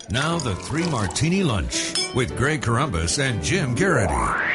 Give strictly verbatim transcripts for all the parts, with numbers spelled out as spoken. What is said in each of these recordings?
Now the Three Martini Lunch with Greg Corombos and Jim Garrity.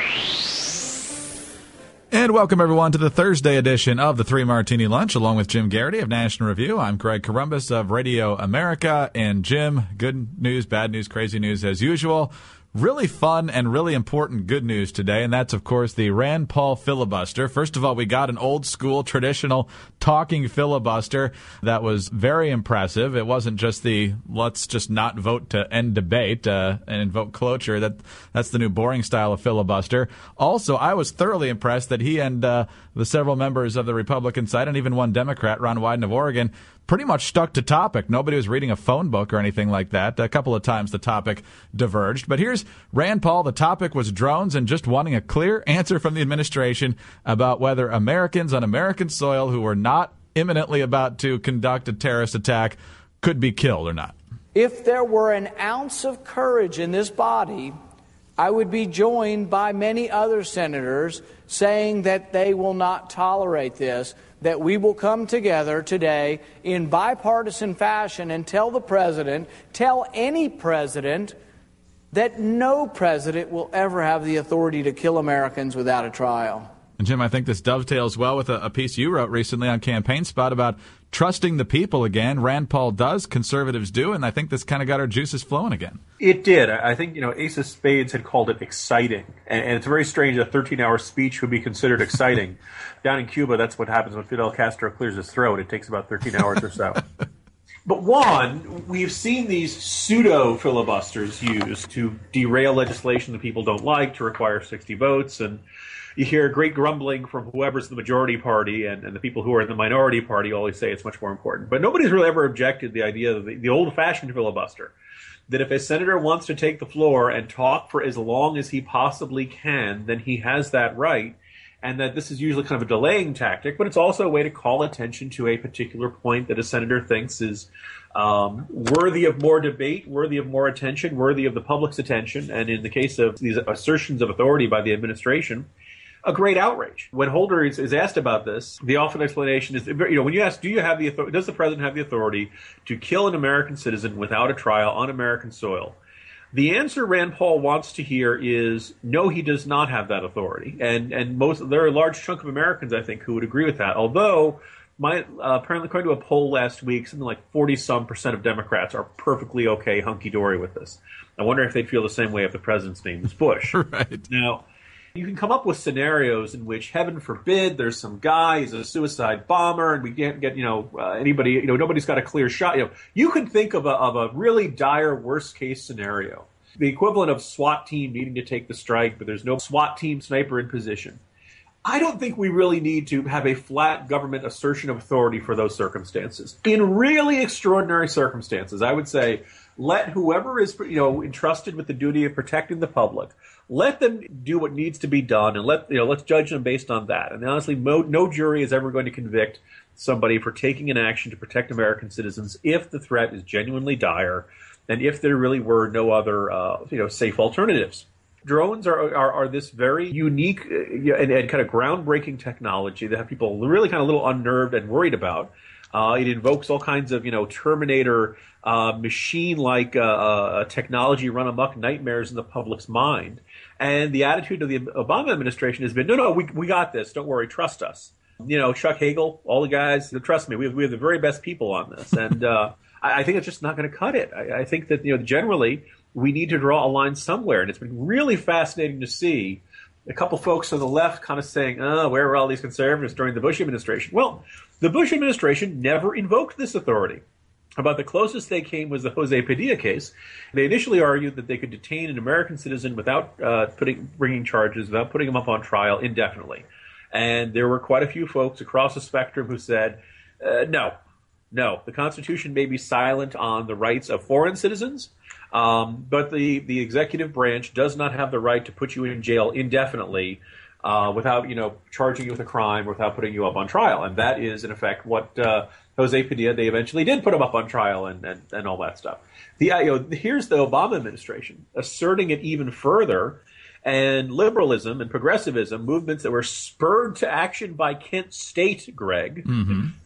And welcome, everyone, to the Thursday edition of the Three Martini Lunch, along with Jim Garrity of National Review. I'm Greg Corombos of Radio America. And Jim, good news, bad news, crazy news as usual. Really fun and really important good news today, and that's, of course, the Rand Paul filibuster. First of all, we got an old-school, traditional talking filibuster that was very impressive. It wasn't just the let's just not vote to end debate uh, and invoke cloture. That That's the new boring style of filibuster. Also, I was thoroughly impressed that he and uh, the several members of the Republican side, and even one Democrat, Ron Wyden of Oregon, pretty much stuck to topic. Nobody was reading a phone book or anything like that. A couple of times the topic diverged. But here's Rand Paul. The topic was drones and just wanting a clear answer from the administration about whether Americans on American soil who were not imminently about to conduct a terrorist attack could be killed or not. If there were an ounce of courage in this body, I would be joined by many other senators saying that they will not tolerate this, that we will come together today in bipartisan fashion and tell the president, tell any president, that no president will ever have the authority to kill Americans without a trial. And Jim, I think this dovetails well with a, a piece you wrote recently on Campaign Spot about trusting the people again. Rand Paul does, conservatives do, and I think this kind of got our juices flowing again. It did. I think, you know, Ace of Spades had called it exciting, and, and it's very strange a thirteen-hour speech would be considered exciting. Down in Cuba, that's what happens when Fidel Castro clears his throat. It takes about thirteen hours or so. But one, we've seen these pseudo-filibusters used to derail legislation that people don't like, to require sixty votes, and you hear great grumbling from whoever's the majority party, and, and the people who are in the minority party always say it's much more important. But nobody's really ever objected to the idea of the, the old-fashioned filibuster, that if a senator wants to take the floor and talk for as long as he possibly can, then he has that right, and that this is usually kind of a delaying tactic, but it's also a way to call attention to a particular point that a senator thinks is um, worthy of more debate, worthy of more attention, worthy of the public's attention, and in the case of these assertions of authority by the administration, a great outrage. When Holder is, is asked about this, the often explanation is, you know, when you ask, do you have the authority, does the president have the authority to kill an American citizen without a trial on American soil? The answer Rand Paul wants to hear is, no, he does not have that authority. And and most there are a large chunk of Americans, I think, who would agree with that. Although, my uh, apparently according to a poll last week, something like forty-some percent of Democrats are perfectly okay, hunky-dory with this. I wonder if they'd feel the same way if the president's name was Bush. Right. Now, you can come up with scenarios in which, heaven forbid, there's some guy, he's a suicide bomber, and we can't get, you know, uh, anybody, you know, nobody's got a clear shot. You know, you could think of a, of a really dire worst-case scenario, the equivalent of SWAT team needing to take the strike, but there's no SWAT team sniper in position. I don't think we really need to have a flat government assertion of authority for those circumstances. In really extraordinary circumstances, I would say, let whoever is, you know, entrusted with the duty of protecting the public, let them do what needs to be done, and let you know, let's judge them based on that. And honestly, no, no jury is ever going to convict somebody for taking an action to protect American citizens if the threat is genuinely dire, and if there really were no other, uh, you know, safe alternatives. Drones are, are, are this very unique uh, and, and kind of groundbreaking technology that have people really kind of a little unnerved and worried about. Uh, it invokes all kinds of, you know, Terminator uh, machine-like uh, uh, technology run amok nightmares in the public's mind. And the attitude of the Obama administration has been, no, no, we we got this. Don't worry, trust us. You know, Chuck Hagel, all the guys, trust me, we have, we have the very best people on this. And uh, I, I think it's just not going to cut it. I, I think that, you know, generally we need to draw a line somewhere. And it's been really fascinating to see a couple folks on the left kind of saying, oh, where were all these conservatives during the Bush administration? Well, the Bush administration never invoked this authority. About the closest they came was the Jose Padilla case. They initially argued that they could detain an American citizen without uh, putting, bringing charges, without putting him up on trial indefinitely. And there were quite a few folks across the spectrum who said, uh, no, no, the Constitution may be silent on the rights of foreign citizens, um, but the, the executive branch does not have the right to put you in jail indefinitely uh, without, you know, charging you with a crime or without putting you up on trial. And that is, in effect, what uh, Jose Padilla, they eventually did put him up on trial and, and, and all that stuff. The, you know, here's the Obama administration asserting it even further, and liberalism and progressivism, movements that were spurred to action by Kent State, Greg, mm-hmm.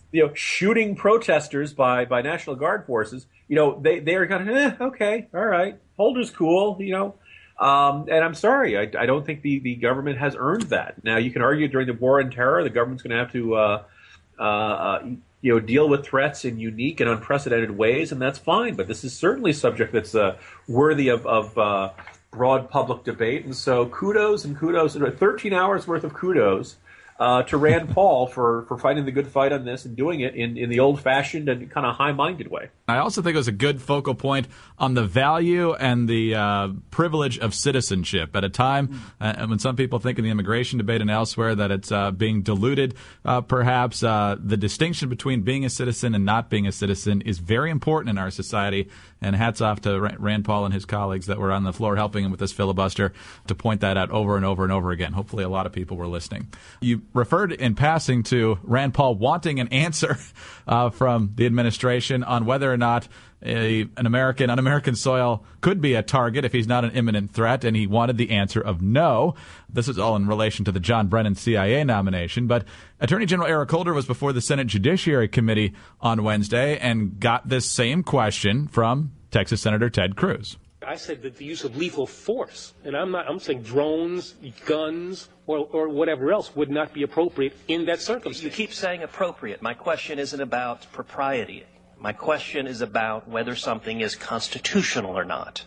you know, shooting protesters by, by National Guard forces, you know, they, they are kind of, eh, okay, all right, Holder's cool, you know. Um, and I'm sorry, I, I don't think the, the government has earned that. Now, you can argue during the war on terror, the government's going to have to, uh, uh, you know, deal with threats in unique and unprecedented ways, and that's fine. But this is certainly a subject that's uh, worthy of, of uh, broad public debate. And so kudos and kudos, thirteen hours worth of kudos uh, to Rand Paul for, for fighting the good fight on this and doing it in, in the old-fashioned and kind of high-minded way. I also think it was a good focal point on the value and the uh, privilege of citizenship at a time uh, when some people think in the immigration debate and elsewhere that it's uh, being diluted. Uh, perhaps uh, the distinction between being a citizen and not being a citizen is very important in our society. And hats off to Rand Paul and his colleagues that were on the floor helping him with this filibuster to point that out over and over and over again. Hopefully a lot of people were listening. You referred in passing to Rand Paul wanting an answer uh, from the administration on whether or not a, an American on American soil could be a target if he's not an imminent threat, and he wanted the answer of no. This is all in relation to the John Brennan C I A nomination. But Attorney General Eric Holder was before the Senate Judiciary Committee on Wednesday and got this same question from Texas Senator Ted Cruz. I said that the use of lethal force, and I'm not, I'm saying drones, guns, or, or whatever else would not be appropriate in that circumstance. You keep saying appropriate. My question isn't about propriety. My question is about whether something is constitutional or not.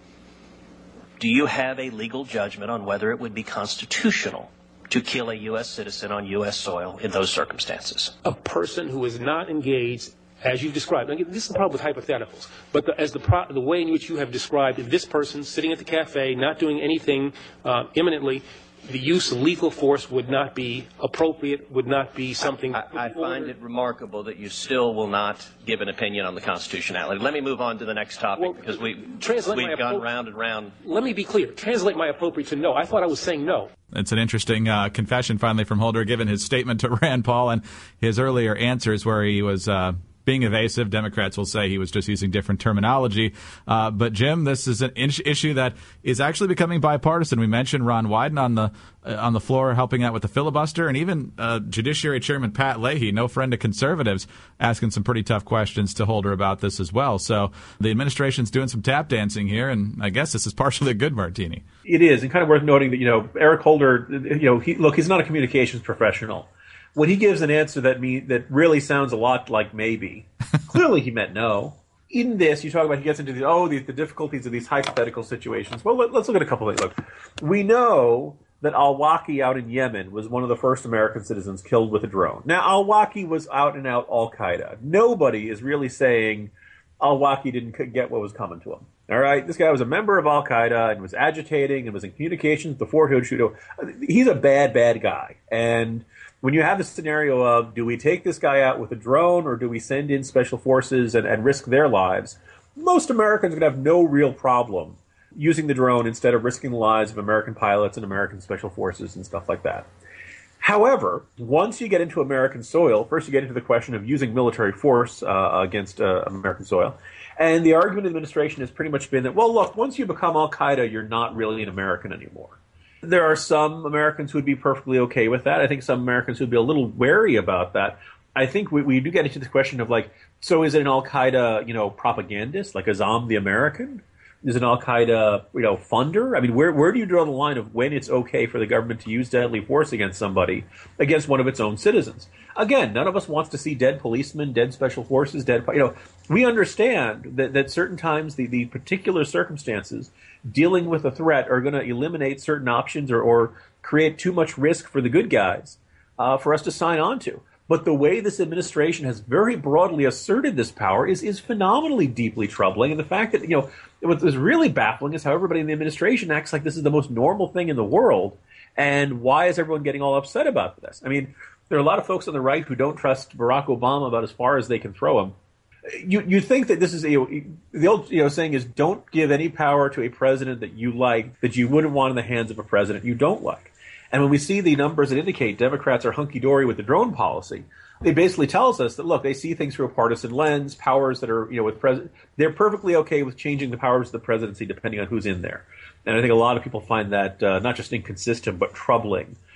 Do you have a legal judgment on whether it would be constitutional to kill a U S citizen on U S soil in those circumstances? A person who is not engaged, as you've described. Now, this is the problem with hypotheticals. But the, as the, pro, the way in which you have described this person sitting at the cafe, not doing anything uh, imminently, the use of lethal force would not be appropriate, would not be something. I, I, I find it remarkable that you still will not give an opinion on the constitutionality. Let me move on to the next topic well, because we, we've gone round and round. Let me be clear. Translate my appropriate to no. I thought I was saying no. It's an interesting uh, confession finally from Holder, given his statement to Rand Paul and his earlier answers where he was uh, being evasive. Democrats will say he was just using different terminology. Uh, but, Jim, this is an in- issue that is actually becoming bipartisan. We mentioned Ron Wyden on the uh, on the floor helping out with the filibuster, and even uh, Judiciary Chairman Pat Leahy, no friend to conservatives, asking some pretty tough questions to Holder about this as well. So the administration's doing some tap dancing here, and I guess this is partially a good martini. It is, and kind of worth noting that, you know, Eric Holder, you know, he, look, he's not a communications professional. When he gives an answer that mean, that really sounds a lot like maybe, clearly he meant no. In this, you talk about he gets into the, oh, the, the difficulties of these hypothetical situations. Well, let, let's look at a couple of things. Look, we know that al-Awlaki out in Yemen was one of the first American citizens killed with a drone. Now, al-Awlaki was out and out Al-Qaeda. Nobody is really saying al-Awlaki didn't get what was coming to him. All right, this guy was a member of Al-Qaeda and was agitating and was in communications before he would shoot. He's a bad, bad guy. And when you have the scenario of, do we take this guy out with a drone or do we send in special forces and, and risk their lives, most Americans are going to have no real problem using the drone instead of risking the lives of American pilots and American special forces and stuff like that. However, once you get into American soil, first you get into the question of using military force uh, against uh, American soil. And the argument of the administration has pretty much been that, well, look, once you become Al-Qaeda, you're not really an American anymore. There are some Americans who would be perfectly okay with that. I think some Americans would be a little wary about that. I think we, we do get into the question of, like, so is it an Al-Qaeda, you know, propagandist, like Azzam the American? Is it an Al-Qaeda, you know, funder? I mean, where where do you draw the line of when it's okay for the government to use deadly force against somebody, against one of its own citizens? Again, none of us wants to see dead policemen, dead special forces, dead, you know, we understand that, that certain times the, the particular circumstances dealing with a threat are going to eliminate certain options or, or create too much risk for the good guys uh, for us to sign on to. But the way this administration has very broadly asserted this power is is phenomenally deeply troubling. And the fact that, you know, what is really baffling is how everybody in the administration acts like this is the most normal thing in the world. And why is everyone getting all upset about this? I mean, there are a lot of folks on the right who don't trust Barack Obama about as far as they can throw him. You you think that this is, you know, the old, you know, saying is don't give any power to a president that you like, that you wouldn't want in the hands of a president you don't like. And when we see the numbers that indicate Democrats are hunky-dory with the drone policy, it basically tells us that, look, they see things through a partisan lens, powers that are, you know, with president, they're perfectly okay with changing the powers of the presidency depending on who's in there. And I think a lot of people find that uh, not just inconsistent, but troubling.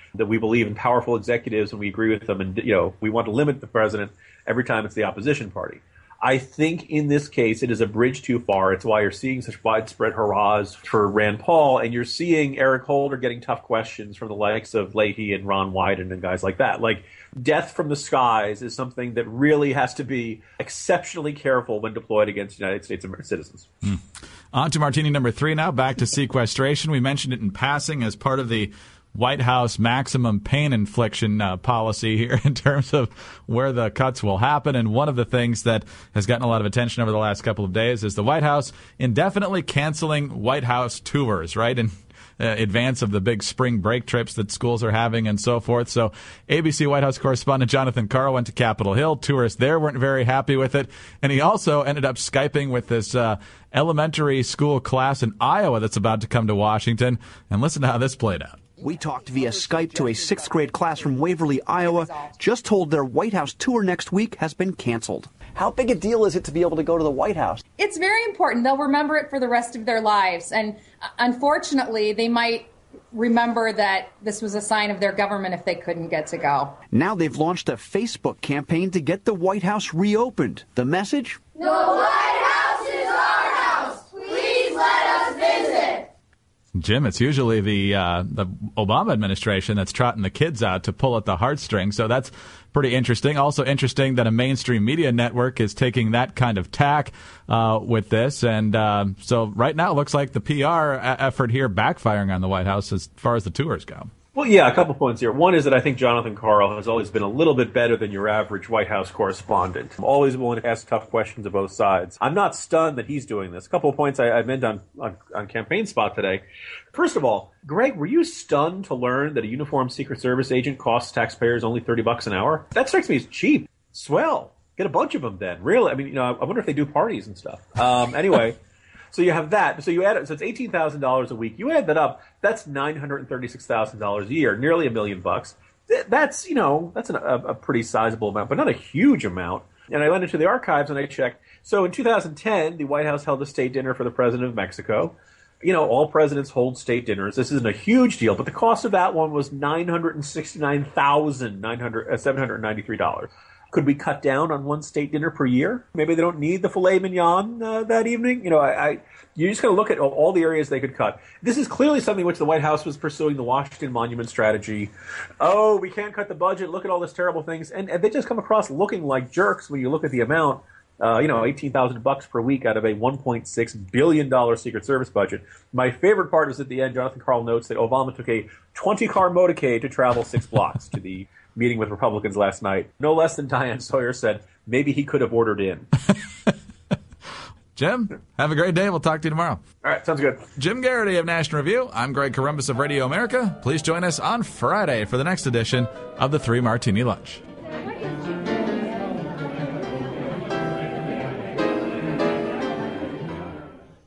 that we believe in powerful executives and we agree with them, and you know we want to limit the president every time it's the opposition party. I think in this case it is a bridge too far. It's why you're seeing such widespread hurrahs for Rand Paul, and you're seeing Eric Holder getting tough questions from the likes of Leahy and Ron Wyden and guys like that. Like, death from the skies is something that really has to be exceptionally careful when deployed against United States citizens. Mm. On to Martini number three now, back to sequestration. We mentioned it in passing as part of the White House maximum pain infliction uh, policy here in terms of where the cuts will happen. And one of the things that has gotten a lot of attention over the last couple of days is the White House indefinitely canceling White House tours, right? In uh, advance of the big spring break trips that schools are having and so forth. So A B C White House correspondent Jonathan Karl went to Capitol Hill. Tourists there weren't very happy with it. And he also ended up Skyping with this uh, elementary school class in Iowa that's about to come to Washington. And listen to how this played out. We talked via Skype to a sixth grade class from Waverly, Iowa, just told their White House tour next week has been canceled. How big a deal is it to be able to go to the White House? It's very important. They'll remember it for the rest of their lives. And unfortunately, they might remember that this was a sign of their government if they couldn't get to go. Now they've launched a Facebook campaign to get the White House reopened. The message? The White House is our house. Please let us visit. Jim, it's usually the uh, the Obama administration that's trotting the kids out to pull at the heartstrings, so that's pretty interesting. Also interesting that a mainstream media network is taking that kind of tack uh, with this, and uh, so right now it looks like the P R a- effort here backfiring on the White House as far as the tours go. Well, yeah, a couple points here. One is that I think Jonathan Karl has always been a little bit better than your average White House correspondent. I'm always willing to ask tough questions of both sides. I'm not stunned that he's doing this. A couple of points I, I meant on, on, on Campaign Spot today. First of all, Greg, were you stunned to learn that a uniformed Secret Service agent costs taxpayers only thirty bucks an hour? That strikes me as cheap. Swell. Get a bunch of them then. Really? I mean, you know, I wonder if they do parties and stuff. Um, anyway. So you have that. So you add it. So it's eighteen thousand dollars a week. You add that up. That's nine hundred thirty-six thousand dollars a year, nearly a million bucks. That's, you know, that's an, a, a pretty sizable amount, but not a huge amount. And I went into the archives and I checked. So in two thousand ten, the White House held a state dinner for the president of Mexico. You know, all presidents hold state dinners. This isn't a huge deal, but the cost of that one was nine hundred sixty-nine thousand seven hundred ninety-three dollars. Could we cut down on one state dinner per year? Maybe they don't need the filet mignon uh, that evening. You know, I, I you just got to look at all the areas they could cut. This is clearly something which the White House was pursuing, the Washington Monument strategy. Oh, we can't cut the budget. Look at all these terrible things, and, and they just come across looking like jerks when you look at the amount. Uh, you know, eighteen thousand bucks per week out of a one point six billion dollars Secret Service budget. My favorite part is at the end. Jonathan Karl notes that Obama took a twenty-car motorcade to travel six blocks to the meeting with Republicans last night. No less than Diane Sawyer said, maybe he could have ordered in. Jim, have a great day. We'll talk to you tomorrow. All right, sounds good. Jim Garrity of National Review. I'm Greg Corombos of Radio America. Please join us on Friday for the next edition of the Three Martini Lunch.